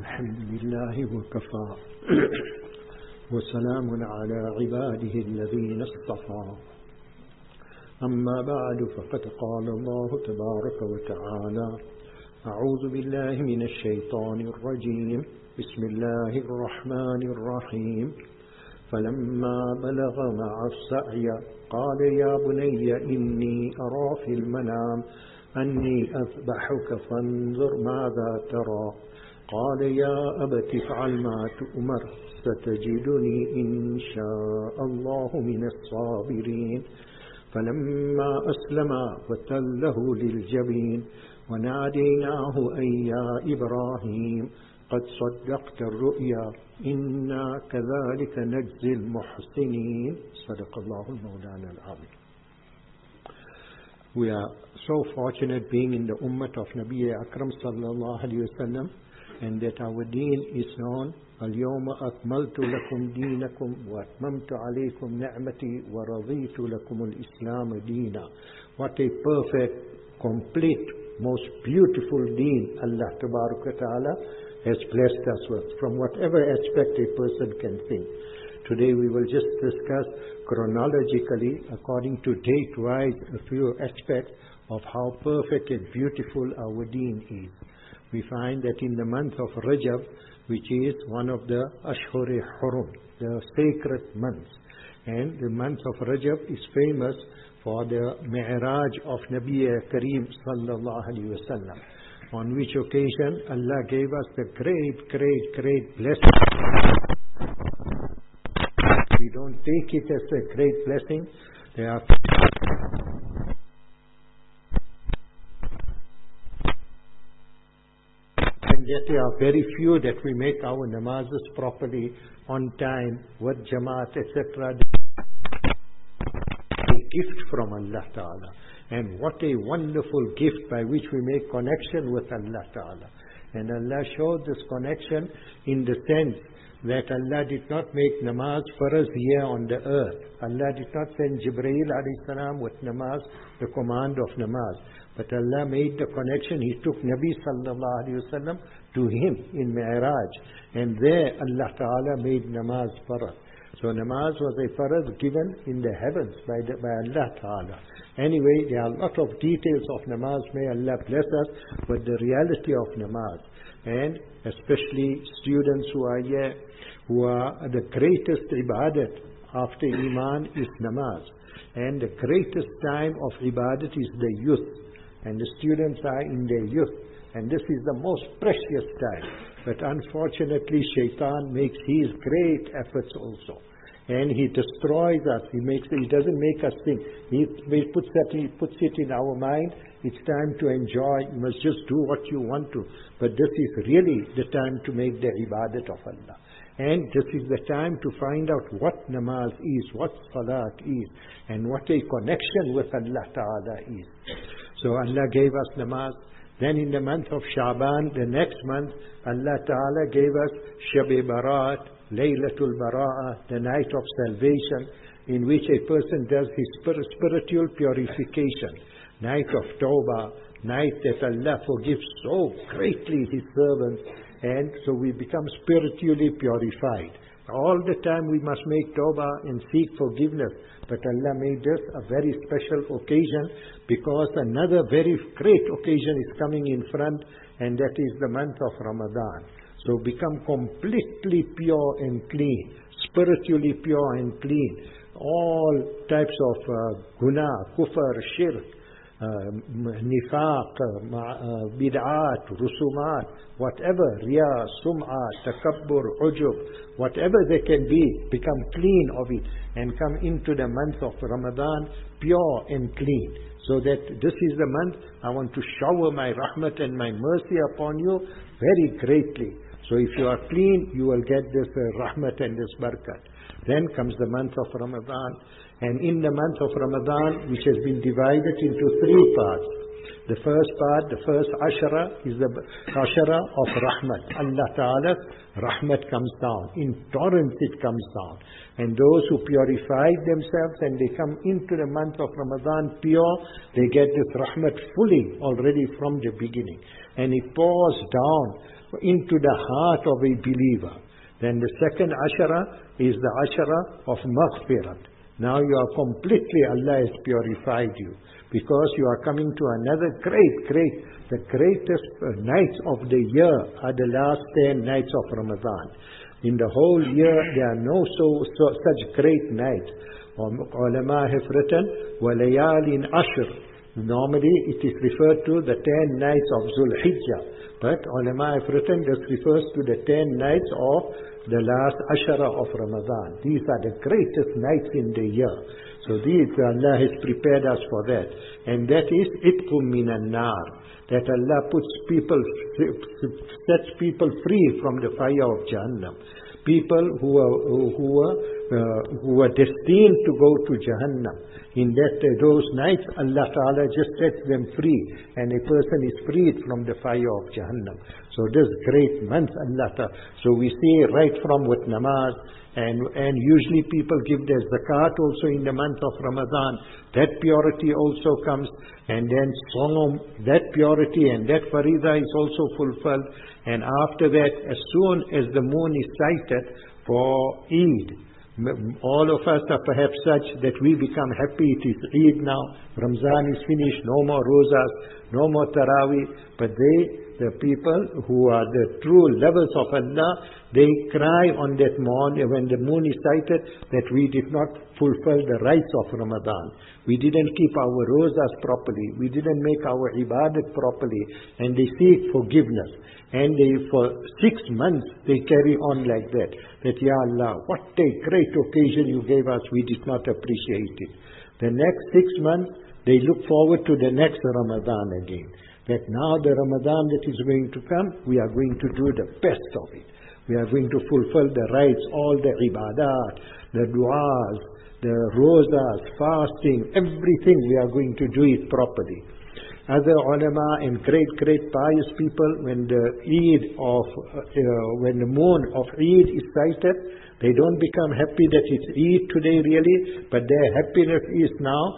الحمد لله وكفى وسلام على عباده الذين اصطفى أما بعد فقد قال الله تبارك وتعالى أعوذ بالله من الشيطان الرجيم بسم الله الرحمن الرحيم فلما بلغ معه السعي قال يا بني إني أرى في المنام أني أذبحك فانظر ماذا ترى قال يا أبت افعل ما تؤمر ستجدني إن شاء الله من الصابرين فلما أسلما وتله للجبين وناديناه أن يا إبراهيم قد صدقت الرؤيا إنا كذلك نجزي المحسنين صدق الله المولانا العظيم. We are so fortunate being in the ummah of Nabi Akram sallallahu alayhi wa sallam, and that our deen is known. اليوم أكملت لكم دينكم وأتممت عليكم نعمتي ورضيت لكم الإسلام دينا. What a perfect, complete, most beautiful deen Allah Tabarak wa Ta'ala has blessed us with, from whatever aspect a person can think. Today we will just discuss chronologically, according to date-wise, a few aspects of how perfect and beautiful our deen is. We find that in the month of Rajab, which is one of the Ashhur-e Hurum, the sacred months, and the month of Rajab is famous for the Mi'raj of Nabi Kareem sallallahu alayhi wa sallam, on which occasion Allah gave us the great blessing. We don't take it as a great blessing. There are yet there are very few that we make our namazes properly, on time, with jamaat, etc. A gift from Allah Ta'ala. And what a wonderful gift by which we make connection with Allah Ta'ala. And Allah showed this connection in the sense that Allah did not make namaz for us here on the earth. Allah did not send Jibreel alayhi salam with namaz, the command of namaz. But Allah made the connection. He took Nabi sallallahu alayhi wa sallam to him in Mi'raj. And there Allah Ta'ala made namaz for us. So namaz was a farad given in the heavens by Allah Ta'ala. Anyway, there are a lot of details of namaz. May Allah bless us with the reality of namaz. And especially students who are here, who are the greatest ibadat after Iman is namaz. And the greatest time of ibadat is the youth. And the students are in their youth. And this is the most precious time. But unfortunately, Shaitan makes his great efforts also. And he destroys us. He doesn't make us think. He puts it in our mind. It's time to enjoy. You must just do what you want to. But this is really the time to make the ibadat of Allah. And this is the time to find out what namaz is, what salat is, and what a connection with Allah Ta'ala is. So Allah gave us namaz. Then in the month of Sha'ban, the next month, Allah Ta'ala gave us Shab-e Barat, Laylatul Bara'ah, the night of salvation, in which a person does his spiritual purification. Night of Tawbah, night that Allah forgives so greatly His servants, and so we become spiritually purified. All the time we must make Tawbah and seek forgiveness. But Allah made this a very special occasion, because another very great occasion is coming in front, and that is the month of Ramadan. So become completely pure and clean, spiritually pure and clean. All types of guna, kufr, shirk, nifaq, bid'at, rusumat, whatever, riya, sum'ah, takabbur, ujub, whatever they can be, become clean of it and come into the month of Ramadan pure and clean. So that this is the month I want to shower my rahmat and my mercy upon you very greatly. So if you are clean, you will get this rahmat and this barakat. Then comes the month of Ramadan. And in the month of Ramadan, which has been divided into three parts. The first part, the first ashara, is the ashara of rahmat. Allah Ta'ala's rahmat comes down. In torrents it comes down. And those who purified themselves and they come into the month of Ramadan pure, they get this rahmat fully already from the beginning. And it pours down into the heart of a believer. Then the second ashara is the ashara of maghfirat. Now you are completely, Allah has purified you, because you are coming to another the greatest nights of the year are the last 10 nights of Ramadan. In the whole year, there are no such great nights. Ulama have written, وَلَيَالٍ عَشْرٍ. Normally, it is referred to the 10 nights of Zul Hijjah. But ulama have written, this refers to the 10 nights of the last ashara of Ramadan. These are the greatest nights in the year. So these, Allah has prepared us for that. And that is itqum minan nar. That Allah sets people free from the fire of Jahannam. People who are destined to go to Jahannam. In those nights, Allah Ta'ala just sets them free, and a person is freed from the fire of Jahannam. So this great month, Allah Ta'ala. So we see right from with namaz, and usually people give their zakat also in the month of Ramadan. That purity also comes, and then Sawm, that purity and that farida is also fulfilled. And after that, as soon as the moon is sighted for Eid, all of us are perhaps such that we become happy. It is Eid now, Ramzan is finished, no more rosas, no more Taraweeh. But the people who are the true lovers of Allah, they cry on that morning when the moon is sighted that we did not fulfill the rights of Ramadan. We didn't keep our rosas properly. We didn't make our ibadat properly. And they seek forgiveness. And for 6 months, they carry on like that. That, Ya Allah, what a great occasion you gave us. We did not appreciate it. The next 6 months, they look forward to the next Ramadan again. That now the Ramadan that is going to come, we are going to do the best of it. We are going to fulfill the rights, all the ibadat, the du'as, the rosas, fasting, everything we are going to do it properly. Other ulama and great pious people, when when the moon of Eid is sighted, they don't become happy that it's Eid today really, but their happiness is now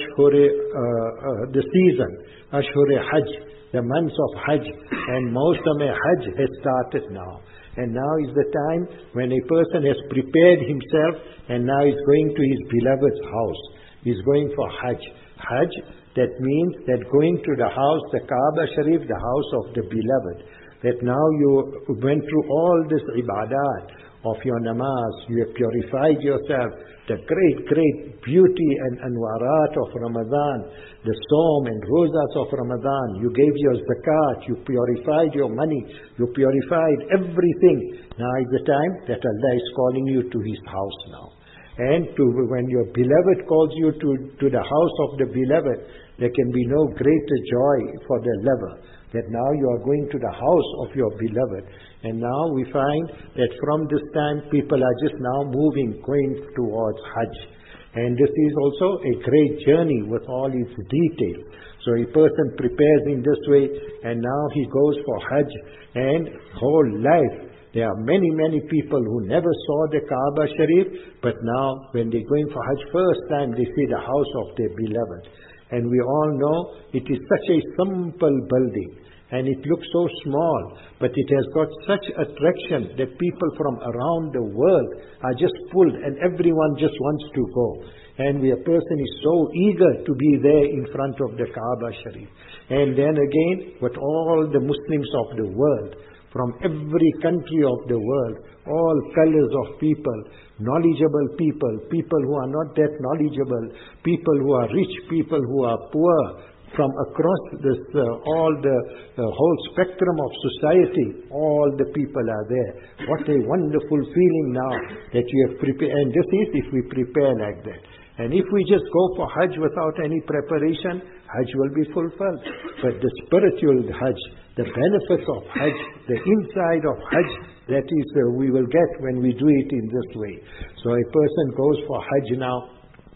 the season, Ashur Hajj, the months of Hajj, and Mawsam Hajj has started now. And now is the time when a person has prepared himself and now is going to his beloved's house. He's going for Hajj. Hajj, that means that going to the house, the Kaaba Sharif, the house of the beloved. That now you went through all this ibadat of your namaz, you have purified yourself, the great beauty and anwarat of Ramadan, the Sawm and Rosas of Ramadan, you gave your zakat, you purified your money, you purified everything. Now is the time that Allah is calling you to His house now. And when your beloved calls you to the house of the beloved, there can be no greater joy for the lover, that now you are going to the house of your beloved. And now we find that from this time people are just now going towards Hajj. And this is also a great journey with all its details. So a person prepares in this way, and now he goes for Hajj, and whole life. There are many people who never saw the Kaaba Sharif, but now when they're going for Hajj first time, they see the house of their beloved. And we all know it is such a simple building, and it looks so small, but it has got such attraction that people from around the world are just pulled, and everyone just wants to go. And a person is so eager to be there in front of the Kaaba Sharif. And then again, with all the Muslims of the world, from every country of the world, all colors of people, knowledgeable people, people who are not that knowledgeable, people who are rich, people who are poor, from across this, all the whole spectrum of society, all the people are there. What a wonderful feeling now that you have prepared. And this is if we prepare like that. And if we just go for Hajj without any preparation, Hajj will be fulfilled. But the spiritual Hajj, the benefits of Hajj, the inside of Hajj, that is we will get when we do it in this way. So a person goes for Hajj now,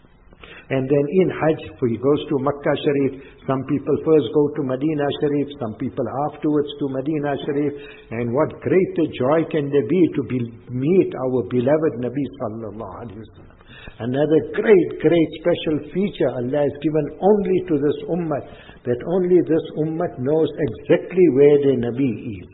and then in Hajj, he goes to Makkah Sharif. Some people first go to Medina Sharif, some people afterwards to Medina Sharif. And what greater joy can there be to meet our beloved Nabi Sallallahu Alaihi Wasallam. Another great special feature Allah has given only to this ummah, that only this ummah knows exactly where their Nabi is.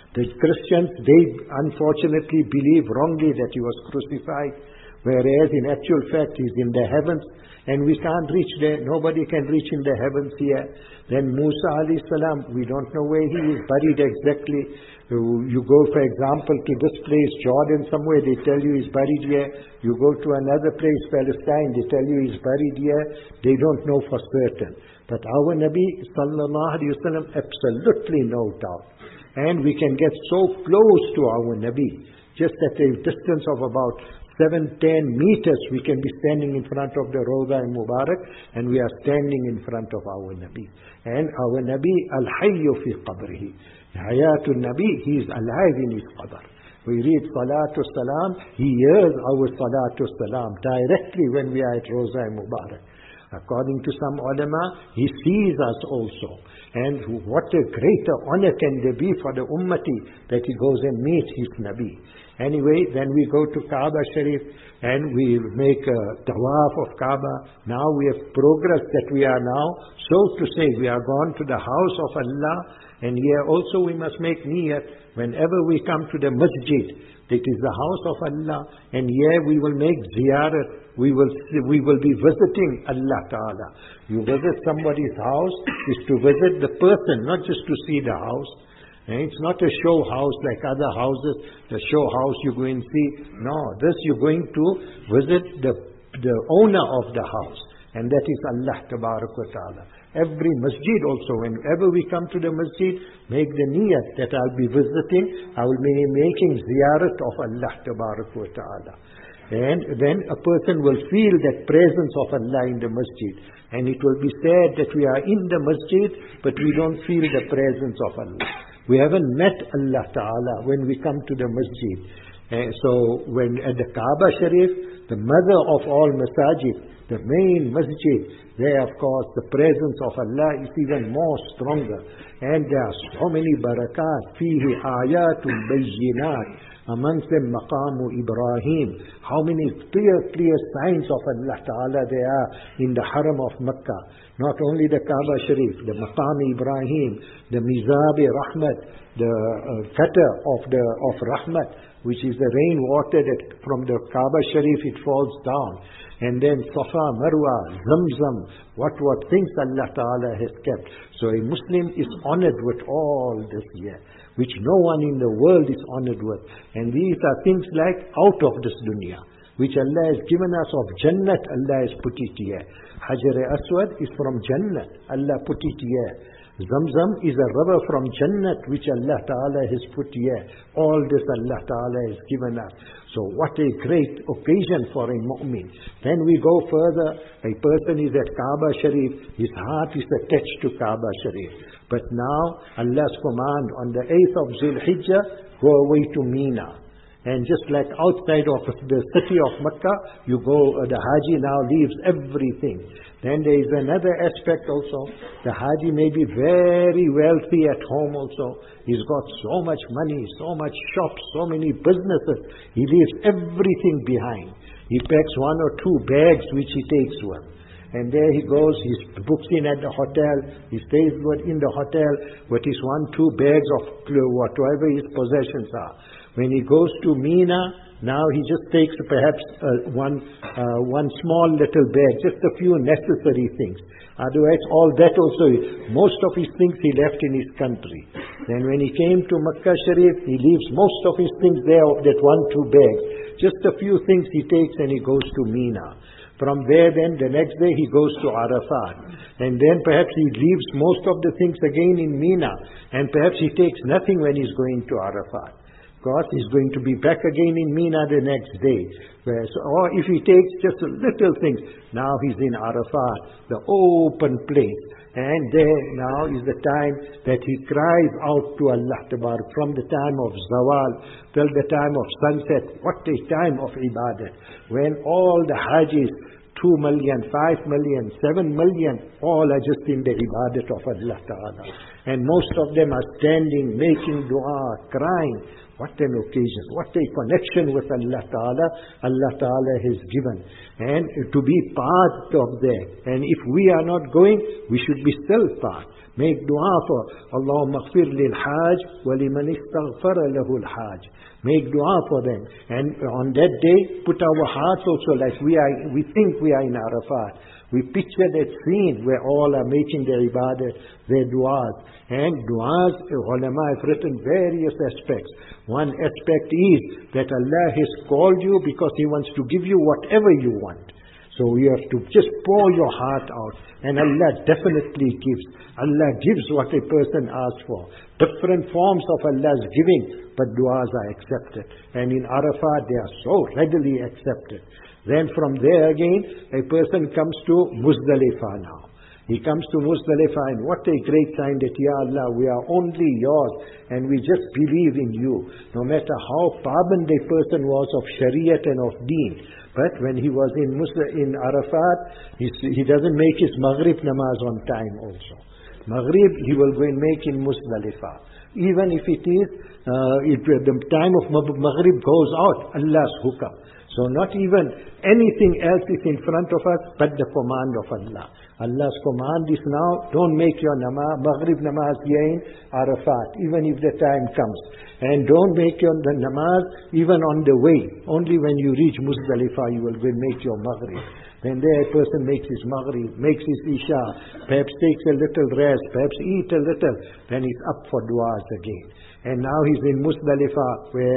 The Christians, they unfortunately believe wrongly that he was crucified, whereas in actual fact he's in the heavens, and we can't reach there. Nobody can reach in the heavens here. Then Musa alayhi salam, we don't know where he is buried exactly. You go, for example, to this place, Jordan somewhere, they tell you he's buried here. You go to another place, Palestine, they tell you he's buried here. They don't know for certain. But our Nabi sallallahu alayhi wa sallam, absolutely no doubt. And we can get so close to our Nabi, just at a distance of about 7-10 meters, we can be standing in front of the Rawda Mubarak, and we are standing in front of our Nabi. And our Nabi, Al-Hayyu fi qabrihi. Hayatul Nabi, he is alive in his qabr. We read Salatu Salam, he hears our Salatu Salam directly when we are at Rawda Mubarak. According to some ulama, he sees us also. And what a greater honor can there be for the ummati that he goes and meets his Nabi. Anyway, then we go to Kaaba Sharif and we make a tawaf of Kaaba. Now we have progressed that we are now, so to say, we are gone to the house of Allah. And here also we must make niyat. Whenever we come to the masjid, it is the house of Allah. And here we will make ziyarat. We will be visiting Allah Ta'ala. You visit somebody's house is to visit the person, not just to see the house. And it's not a show house like other houses, the show house you go and see. No, this you're going to visit the owner of the house. And that is Allah Ta'ala. Every masjid also, whenever we come to the masjid, make the niyat that I'll be visiting, I will be making ziyarat of Allah Ta'ala. And then a person will feel that presence of Allah in the masjid. And it will be said that we are in the masjid, but we don't feel the presence of Allah. We haven't met Allah Ta'ala when we come to the masjid. So when at the Kaaba Sharif, the mother of all masajid, the main masjid, there of course the presence of Allah is even more stronger. And there are so many barakat, fihi ayatun bayyinat, amongst them maqamu Ibrahim. How many clear signs of Allah Ta'ala there are in the haram of Makkah. Not only the Kaaba Sharif, the maqam Ibrahim, the Mizab-e Rahmat, the gutter of Rahmat, which is the rain water that from the Kaaba Sharif it falls down. And then Safa, Marwa, Zamzam, what things Allah Ta'ala has kept. So a Muslim is honored with all this here, which no one in the world is honored with. And these are things like out of this dunya, which Allah has given us of Jannat, Allah has put it here. Hajar-e-Aswad is from Jannat, Allah put it here. Zamzam is a river from Jannat which Allah Ta'ala has put here. All this Allah Ta'ala has given us. So what a great occasion for a mu'min. Then we go further. A person is at Kaaba Sharif. His heart is attached to Kaaba Sharif. But now Allah's command on the 8th of Zulhijjah, go away to Mina. And just like outside of the city of Makkah, you go, the Haji now leaves everything. Then there is another aspect also. The Haji may be very wealthy at home also. He's got so much money, so much shops, so many businesses. He leaves everything behind. He packs 1 or 2 bags which he takes with. And there he goes, he books in at the hotel, he stays in the hotel with his 1-2 bags of whatever his possessions are. When he goes to Mina, now he just takes perhaps one small little bag, just a few necessary things. Otherwise, all that also, most of his things he left in his country. Then when he came to Makkah Sharif, he leaves most of his things there of that 1-2 bags. Just a few things he takes and he goes to Mina. From there then, the next day he goes to Arafat. And then perhaps he leaves most of the things again in Mina. And perhaps he takes nothing when he's going to Arafat. Because he's going to be back again in Mina the next day. Or if he takes just little things, now he's in Arafat, the open place. And there now is the time that he cries out to Allah Tabarak from the time of Zawal till the time of sunset. What a time of ibadat. When all the Hajis, 2 million, 5 million, 7 million, all are just in the ibadat of Allah Ta'ala. And most of them are standing, making dua, crying. What an occasion, what a connection with Allah Ta'ala has given. And to be part of that. And if we are not going, we should be still part. Make dua for Allahumma ighfir lil hajj wa liman istaghfara lahu al hajj. Make dua for them. And on that day, put our hearts also like we think we are in Arafat. We picture that scene where all are making their ibadah, their du'as. And du'as, ulama have written various aspects. One aspect is that Allah has called you because He wants to give you whatever you want. So you have to just pour your heart out. And Allah definitely gives. Allah gives what a person asks for. Different forms of Allah's giving, but du'as are accepted. And in Arafat, they are so readily accepted. Then from there again, a person comes to Muzdalifah now. He comes to Muzdalifah, and what a great sign that, Ya Allah, we are only yours, and we just believe in you. No matter how paband a person was of Shariat and of Deen. But when he was in Arafat, he doesn't make his Maghrib namaz on time also. Maghrib, he will go and make in Muzdalifah. Even if it is, the time of Maghrib goes out, Allah's hukam. So not even anything else is in front of us but the command of Allah. Allah's command is now, don't make your Maghrib namaz here in Arafat, even if the time comes. And don't make your namaz even on the way. Only when you reach Muzdalifah you will go and make your Maghrib. Then there a person makes his Maghrib, makes his Isha, perhaps takes a little rest, perhaps eat a little, then he's up for du'as again. And now he's in Muzdalifah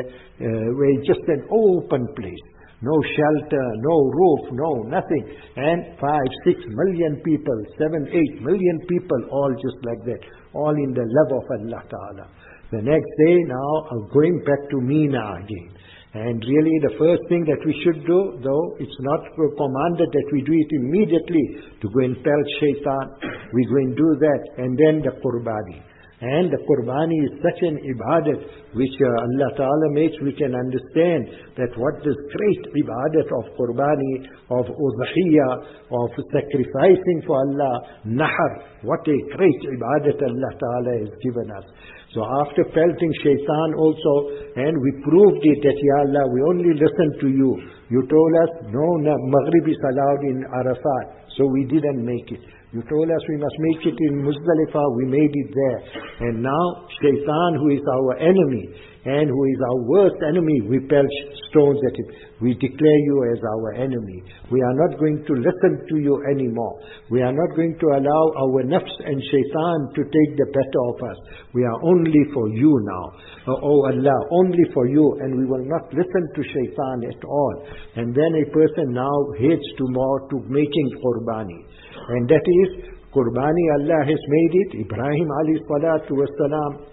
where it's just an open place. No shelter, no roof, no nothing. And 5, 6 million people, 7, 8 million people, all just like that. All in the love of Allah Ta'ala. The next day now, going back to Mina again. And really the first thing that we should do, though it's not commanded that we do it immediately, to go and pelt shaitan, we go and do that. And then the Qurbani. And the Qurbani is such an ibadat which Allah Ta'ala makes, we can understand that what this great ibadat of Qurbani, of udhiyah, of sacrificing for Allah, nahar, what a great ibadat Allah Ta'ala has given us. So after pelting shaitan also, and we proved it that, Ya Allah, we only listen to you. You told us, no, Maghrib is allowed in Arafat, so we didn't make it. You told us we must make it in Muzdalifah, we made it there. And now, shaitan, who is our enemy, and who is our worst enemy, we pelt stones at him. We declare you as our enemy. We are not going to listen to you anymore. We are not going to allow our nafs and shaitan to take the better of us. We are only for you now. Oh Allah, only for you, and we will not listen to shaitan at all. And then a person now heads to making Qurbani. And that is, Qurbani, Allah has made it. Ibrahim alayhi salatu wasalam,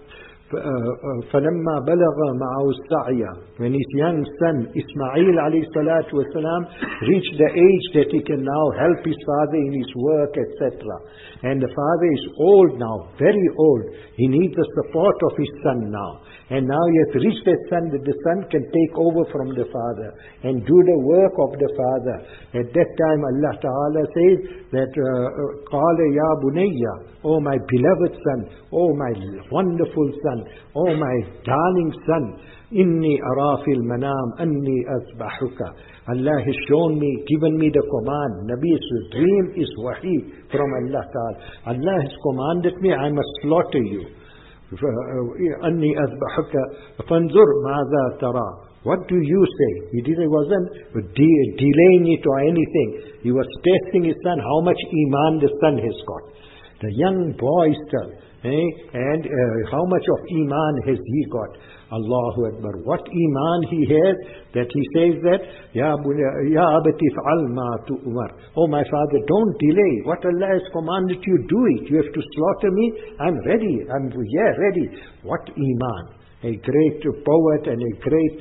فَلَمَّا بَلَغَ مَعَهُ السَّعْيَ, when his young son Ismail alayhi salatu wasalam reached the age that he can now help his father in his work, etc. And the father is old now, very old. He needs the support of his son now. And now he has reached that son that the son can take over from the father and do the work of the father. At that time Allah Ta'ala says that قَالَ يَا بُنَيَّ, oh my beloved son, oh my wonderful son, oh my darling son, إِنِّي أَرَى فِي الْمَنَامِ أَنِّي أَذْبَحُكَ. Allah has shown me, given me the command. Nabi's dream is wahi from Allah Ta'ala. Allah has commanded me, I must slaughter you. أني أذبحك فانظر ماذا ترى. What do you say? He wasn't delaying it or anything. He was testing his son, how much iman the son has got. The young boy still. And how much of iman has he got? Allahu Akbar. What iman he has that he says that, Ya abati fa'al ma tu'mar. Oh my father, don't delay. What Allah has commanded you, do it. You have to slaughter me. I'm ready. Ready. What iman. A great poet and a great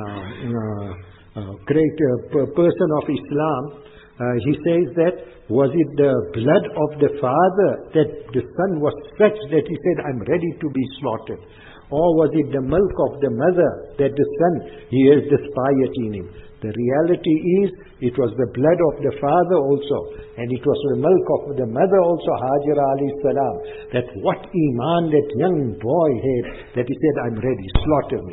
person of Islam. He says that, was it the blood of the father that the son was such that he said, I'm ready to be slaughtered? Or was it the milk of the mother that the son, he has this piety in him? The reality is, it was the blood of the father also, and it was the milk of the mother also, Hajira alayhi salam, that what iman that young boy had, that he said, I'm ready, slaughter me.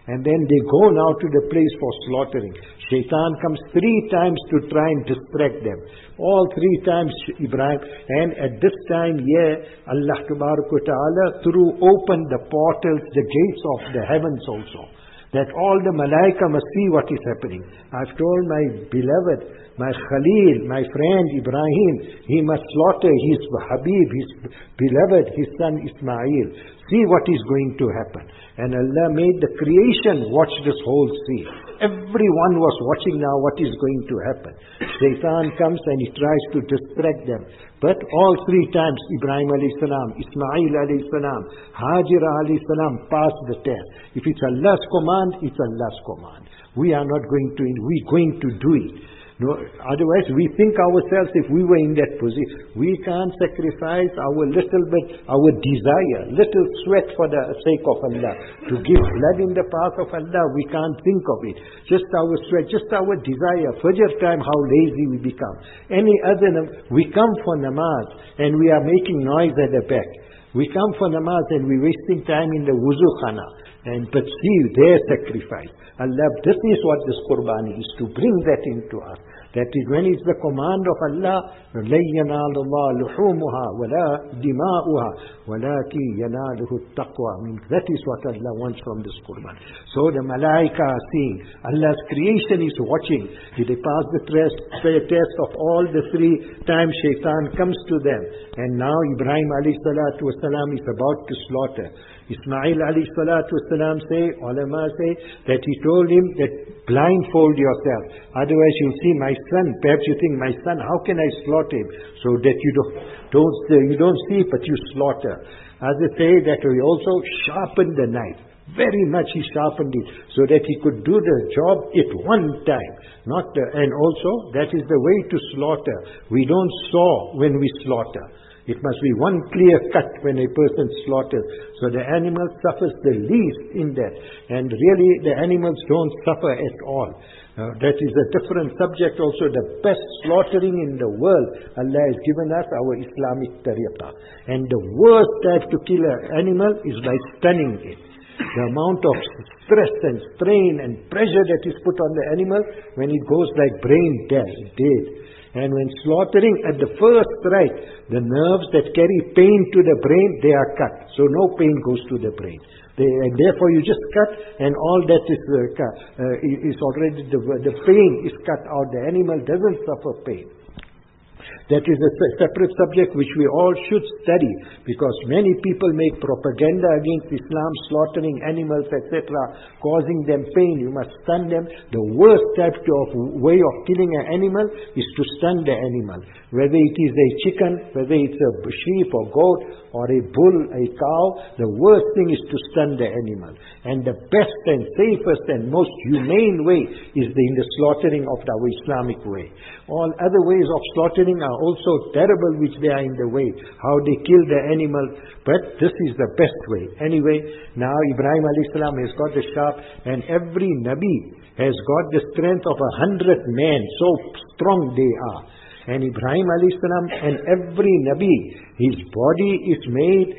And then they go now to the place for slaughtering. Shaitan comes 3 times to try and distract them. All 3 times Ibrahim. And at this time, Allah Ta'ala threw open the portals, the gates of the heavens also, that all the malaika must see what is happening. I've told my beloved, my Khalil, my friend Ibrahim, he must slaughter his Habib, his beloved, his son Ismail. See what is going to happen. And Allah made the creation watch this whole scene. Everyone was watching now what is going to happen. Shaitan comes and he tries to distract them. But all 3 times, Ibrahim alayhi salam, Ismail alayhi salam, Hajira alayhi salam passed the test. If it's Allah's command, it's Allah's command. We are not going to, we're going to do it. No, otherwise we think ourselves, if we were in that position, we can't sacrifice our little bit, our desire, little sweat for the sake of Allah. To give blood in the path of Allah, we can't think of it. Just our sweat, just our desire. Fajr time, how lazy we become. Any other, we come for namaz and we are making noise at the back. We come for namaz and we're wasting time in the wuzu khana. But see their sacrifice. Allah, this is what this Qurbani is, to bring that into us. That is when it's the command of Allah, لَن يَنَالَ اللَّهَ لُحُومُهَا وَلَا دِمَاؤُهَا وَلَكِنْ يَنَالُهُ التَّقْوَى. That is what Allah wants from this Qurban. So the malaika are seeing, Allah's creation is watching. They pass the test of all the 3 times Shaitan comes to them. And now Ibrahim alayhi salatu wasalam is about to slaughter. Ismail alayhi salatu wasalam ulama say that he told him that blindfold yourself. Otherwise you'll see my son. Perhaps you think, my son, how can I slaughter him? So that you don't see, but you slaughter. Others say that he also sharpened the knife. Very much he sharpened it, so that he could do the job at one time. And also, that is the way to slaughter. We don't saw when we slaughter. It must be one clear cut when a person slaughters. So the animal suffers the least in that. And really the animals don't suffer at all. That is a different subject also. The best slaughtering in the world, Allah has given us our Islamic tariqah. And the worst type to kill an animal is by stunning it. The amount of stress and strain and pressure that is put on the animal when it goes like brain dead. And when slaughtering, at the first strike, the nerves that carry pain to the brain, they are cut. So no pain goes to the brain. And therefore you just cut, and all that is already, the pain is cut out. The animal doesn't suffer pain. That is a separate subject which we all should study, because many people make propaganda against Islam, slaughtering animals, etc., causing them pain. You must stun them. The worst type of way of killing an animal is to stun the animal. Whether it is a chicken, whether it's a sheep or goat, or a bull, a cow, the worst thing is to stun the animal. And the best and safest and most humane way is in the slaughtering of our Islamic way. All other ways of slaughtering are also terrible, which they are in the way. How they kill the animal. But this is the best way. Anyway, now Ibrahim alayhi salam has got the sharp, and every Nabi has got the strength of 100 men. So strong they are. And Ibrahim alayhi salam and every Nabi, his body is made,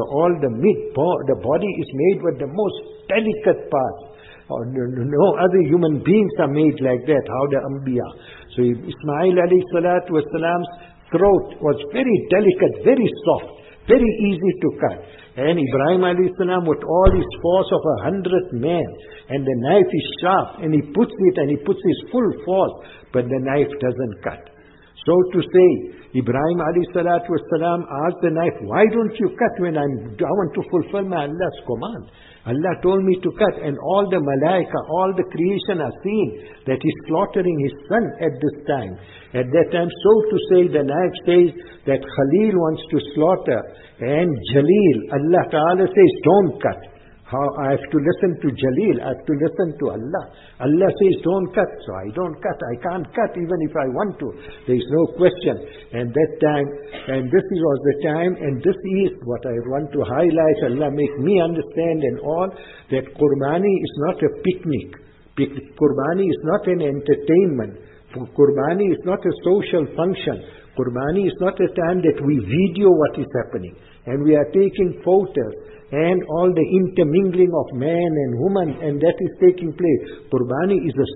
the body is made with the most delicate parts. No other human beings are made like that, how the Anbiya. So Ismail alayhi salatu wasalam's throat was very delicate, very soft, very easy to cut. And Ibrahim alayhi salam with all his force of 100 men, and the knife is sharp, and he puts his full force, but the knife doesn't cut. So to say, Ibrahim alayhi salatu wasalam asked the knife, why don't you cut when I want to fulfill my Allah's command? Allah told me to cut, and all the malaika, all the creation are seeing that he's slaughtering his son at this time. At that time, so to say, the knife says that Khalil wants to slaughter, and Jalil, Allah Ta'ala says, don't cut. How I have to listen to Jalil, I have to listen to Allah. Allah says don't cut, so I don't cut. I can't cut even if I want to. There is no question. And that time, and this was the time, and this is what I want to highlight. Allah make me understand and all, that Qurbani is not a picnic. Qurbani is not an entertainment. Qurbani is not a social function. Qurbani is not a time that we video what is happening. And we are taking photos. and all the intermingling of man and woman, and that is taking place. Qurbani is a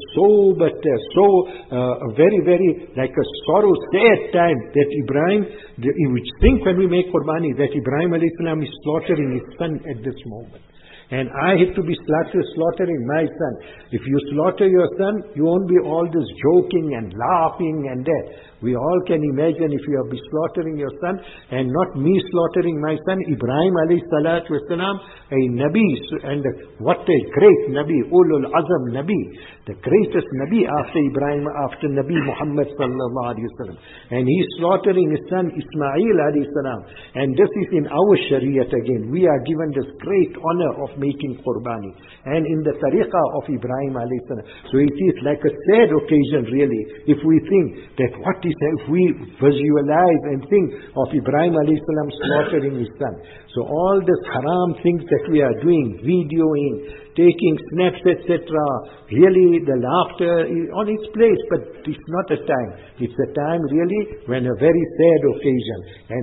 very, very like a sorrow, sad time that Ibrahim, we think when we make Qurbani that Ibrahim alayhi salam is slaughtering his son at this moment. And I have to be slaughtering my son. If you slaughter your son, you won't be all this joking and laughing and that. We all can imagine if you are slaughtering your son, and not me slaughtering my son, Ibrahim alayhi salatu wasalam, a Nabi, and what a great Nabi, Ulul Azam Nabi, the greatest Nabi after Ibrahim, after Nabi Muhammad sallallahu alayhi wasallam. And he is slaughtering his son Ismail alayhi salam. And this is in our Shariat again. We are given this great honor of making Qurbani. And in the tariqah of Ibrahim alayhi salam. So it is like a sad occasion really, if we think that if we visualize and think of Ibrahim alayhi salam slaughtering his son. So all this haram things that we are doing, videoing, taking snaps, etc., really the laughter is on its place, but it's not a time. It's a time really when a very sad occasion.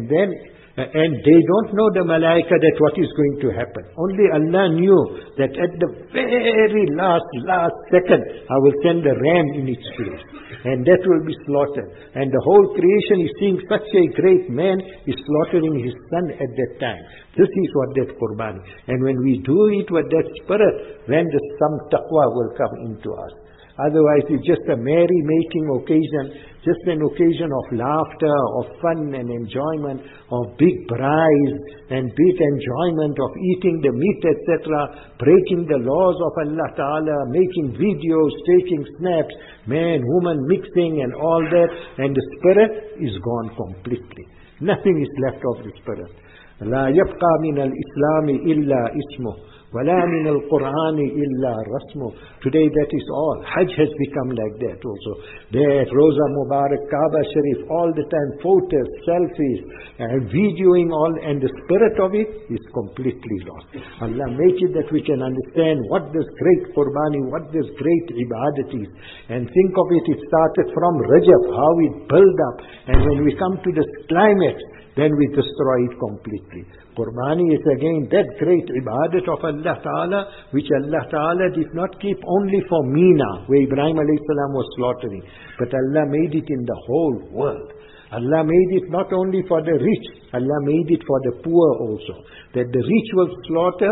And they don't know the malaika that what is going to happen. Only Allah knew that at the very last second, I will send a ram in its place. And that will be slaughtered. And the whole creation is seeing such a great man is slaughtering his son at that time. This is what that Qurban. And when we do it with that spirit, then some taqwa will come into us. Otherwise, it's just a merry-making occasion, just an occasion of laughter, of fun and enjoyment, of big prize and big enjoyment of eating the meat, etc., breaking the laws of Allah Ta'ala, making videos, taking snaps, man, woman mixing and all that, and the spirit is gone completely. Nothing is left of the spirit. لا يبقى من الإسلام إلا اسمه ولا من القرآن إلا رسمه. Today that is all. Hajj has become like that also. There, Roza Mubarak, Kaaba Sharif, all the time photos, selfies, and videoing all, and the spirit of it is completely lost. Allah make it that we can understand what this great Qurbani, what this great ibadat is. And think of it, it started from Rajab, how it built up, and when we come to this climax, then we destroy it completely. Qurbani is again that great ibadat of Allah Ta'ala, which Allah Ta'ala did not keep only for Mina, where Ibrahim alayhi salam was slaughtering, but Allah made it in the whole world. Allah made it not only for the rich, Allah made it for the poor also. That the rich will slaughter,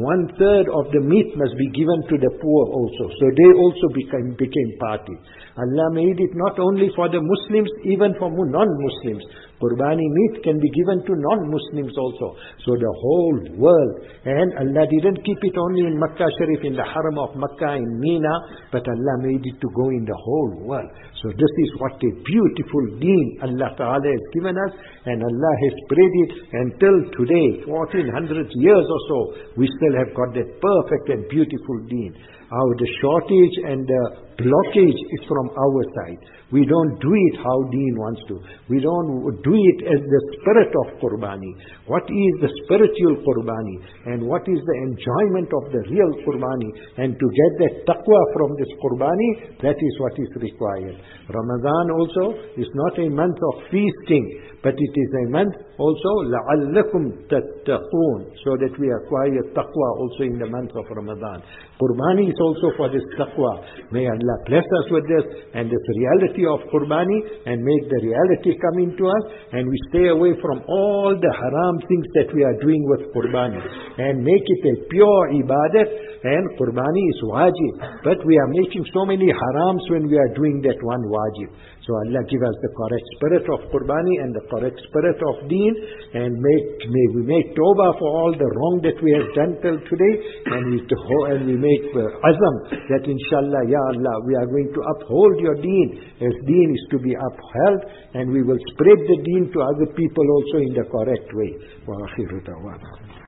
1/3 of the meat must be given to the poor also. So they also became party. Allah made it not only for the Muslims, even for non-Muslims. Qurbani meat can be given to non-Muslims also. So the whole world. And Allah didn't keep it only in Makkah Sharif, in the Haram of Makkah, in Mina, but Allah made it to go in the whole world. So this is what a beautiful deen Allah Ta'ala has given us, and Allah has spread it until today, 1400 years or so, we still have got that perfect and beautiful deen. The shortage and the blockage is from our side. We don't do it how Deen wants to. We don't do it as the spirit of Qurbani. What is the spiritual Qurbani? And what is the enjoyment of the real Qurbani? And to get that taqwa from this Qurbani, that is what is required. Ramadan also is not a month of feasting, but it is a month also لَعَلَّكُمْ تَتَّقُونَ, so that we acquire taqwa also in the month of Ramadan. Qurbani is also for this taqwa. May Allah bless us with this and this reality of Qurbani, and make the reality come into us, and we stay away from all the haram things that we are doing with Qurbani, and make it a pure ibadat. And Qurbani is wajib, but we are making so many harams when we are doing that one wajib. So Allah give us the correct spirit of Qurbani and the correct spirit of Deen, and may we make tawbah for all the wrong that we have done till today, and we make azam that inshallah, Ya Allah, we are going to uphold your Deen as Deen is to be upheld, and we will spread the Deen to other people also in the correct way. Wa akhiru da'wana.